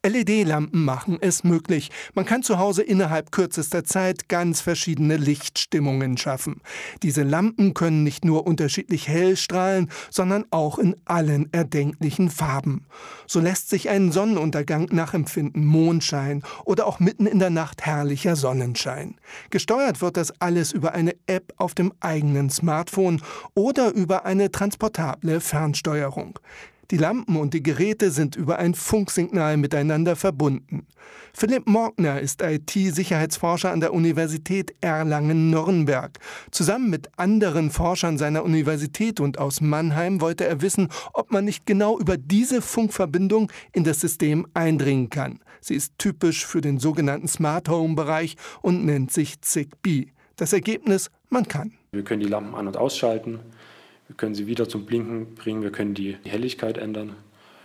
LED-Lampen machen es möglich. Man kann zu Hause innerhalb kürzester Zeit ganz verschiedene Lichtstimmungen schaffen. Diese Lampen können nicht nur unterschiedlich hell strahlen, sondern auch in allen erdenklichen Farben. So lässt sich ein Sonnenuntergang nachempfinden, Mondschein oder auch mitten in der Nacht herrlicher Sonnenschein. Gesteuert wird das alles über eine App auf dem eigenen Smartphone oder über eine transportable Fernsteuerung. Die Lampen und die Geräte sind über ein Funksignal miteinander verbunden. Philipp Morgner ist IT-Sicherheitsforscher an der Universität Erlangen-Nürnberg. Zusammen mit anderen Forschern seiner Universität und aus Mannheim wollte er wissen, ob man nicht genau über diese Funkverbindung in das System eindringen kann. Sie ist typisch für den sogenannten Smart Home-Bereich und nennt sich Zigbee. Das Ergebnis: man kann. Wir können die Lampen an- und ausschalten. Wir können sie wieder zum Blinken bringen, wir können die Helligkeit ändern.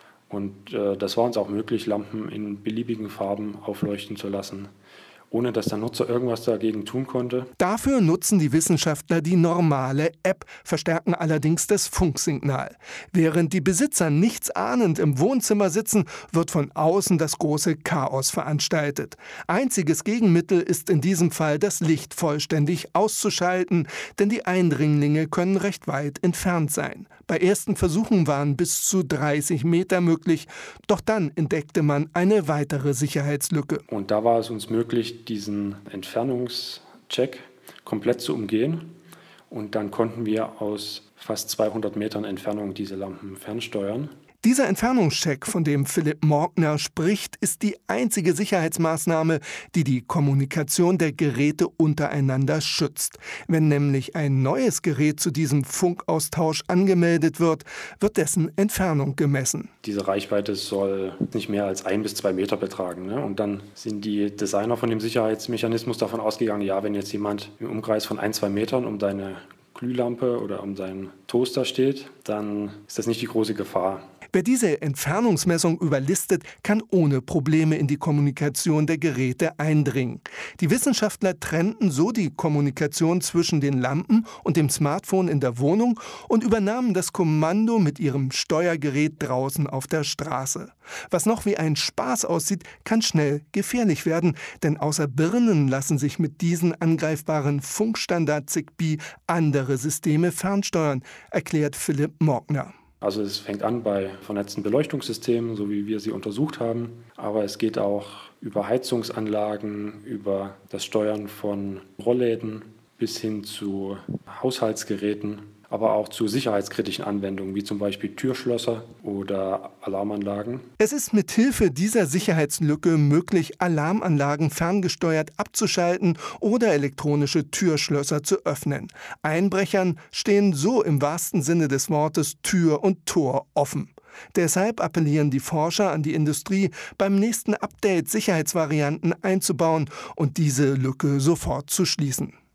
Und das war uns auch möglich, Lampen in beliebigen Farben aufleuchten zu lassen, ohne dass der Nutzer irgendwas dagegen tun konnte. Dafür nutzen die Wissenschaftler die normale App, verstärken allerdings das Funksignal. Während die Besitzer nichts ahnend im Wohnzimmer sitzen, wird von außen das große Chaos veranstaltet. Einziges Gegenmittel ist in diesem Fall, das Licht vollständig auszuschalten, denn die Eindringlinge können recht weit entfernt sein. Bei ersten Versuchen waren bis zu 30 Meter möglich, doch dann entdeckte man eine weitere Sicherheitslücke. Und da war es uns möglich, diesen Entfernungscheck komplett zu umgehen. Und dann konnten wir aus fast 200 Metern Entfernung diese Lampen fernsteuern. Dieser Entfernungscheck, von dem Philipp Morgner spricht, ist die einzige Sicherheitsmaßnahme, die die Kommunikation der Geräte untereinander schützt. Wenn nämlich ein neues Gerät zu diesem Funkaustausch angemeldet wird, wird dessen Entfernung gemessen. Diese Reichweite soll nicht mehr als 1 bis 2 Meter betragen. Ne? Und dann sind die Designer von dem Sicherheitsmechanismus davon ausgegangen, ja, wenn jetzt jemand im Umkreis von 1, 2 Metern um deine Glühlampe oder um seinen Toaster steht, dann ist das nicht die große Gefahr. Wer diese Entfernungsmessung überlistet, kann ohne Probleme in die Kommunikation der Geräte eindringen. Die Wissenschaftler trennten so die Kommunikation zwischen den Lampen und dem Smartphone in der Wohnung und übernahmen das Kommando mit ihrem Steuergerät draußen auf der Straße. Was noch wie ein Spaß aussieht, kann schnell gefährlich werden, denn außer Birnen lassen sich mit diesen angreifbaren Funkstandard Zigbee andere Systeme fernsteuern, erklärt Philipp Morgner. Also es fängt an bei vernetzten Beleuchtungssystemen, so wie wir sie untersucht haben. Aber es geht auch über Heizungsanlagen, über das Steuern von Rollläden bis hin zu Haushaltsgeräten, aber auch zu sicherheitskritischen Anwendungen, wie zum Beispiel Türschlösser oder Alarmanlagen. Es ist mit Hilfe dieser Sicherheitslücke möglich, Alarmanlagen ferngesteuert abzuschalten oder elektronische Türschlösser zu öffnen. Einbrechern stehen so im wahrsten Sinne des Wortes Tür und Tor offen. Deshalb appellieren die Forscher an die Industrie, beim nächsten Update Sicherheitsvarianten einzubauen und diese Lücke sofort zu schließen.